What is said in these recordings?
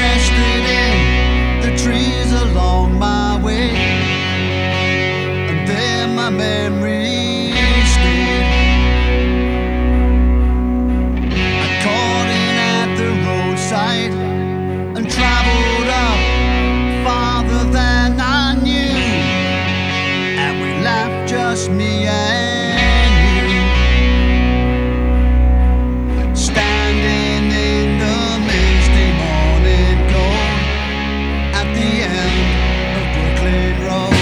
rested in the trees along my way, and there my memories stayed. I caught in at the roadside and traveled up farther than I knew, and we laughed, just me and you, standing in the misty morning cold at the end of Brooklyn Road.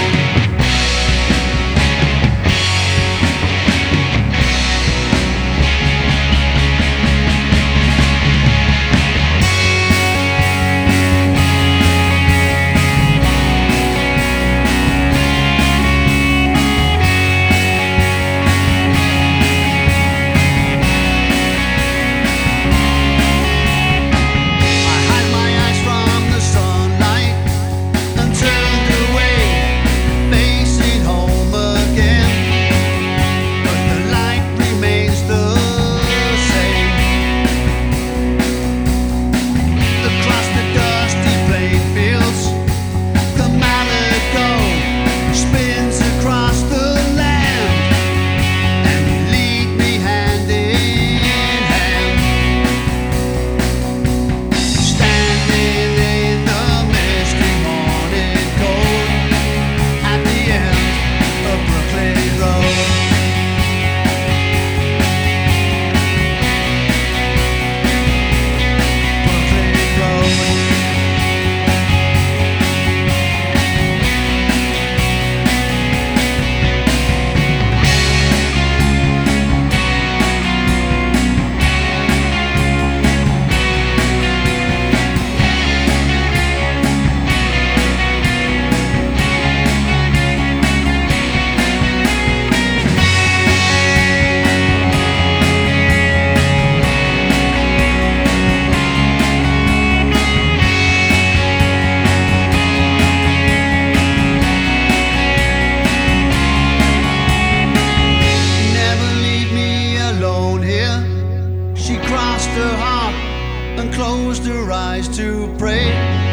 She crossed her heart and closed her eyes to pray.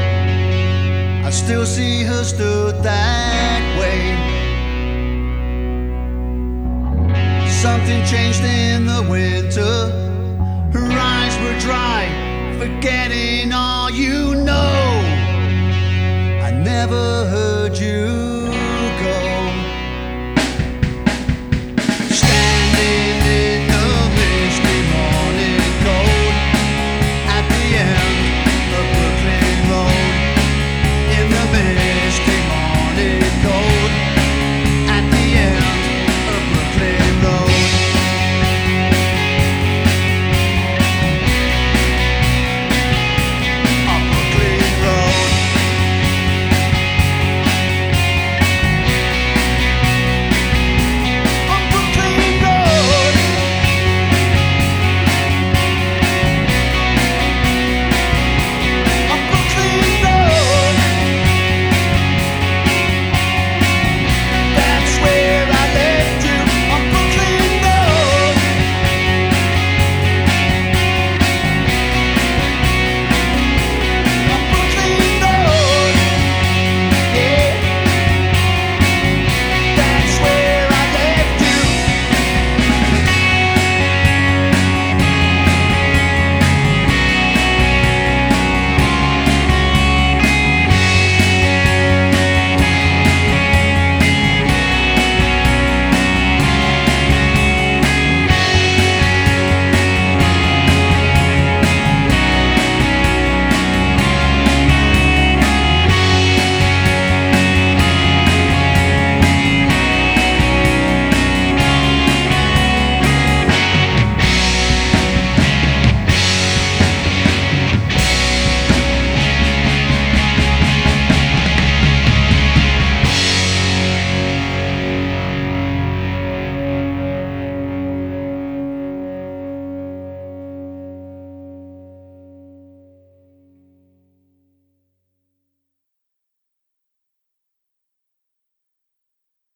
I still see her stood that way. Something changed in the winter. Her eyes were dry, forgetting all you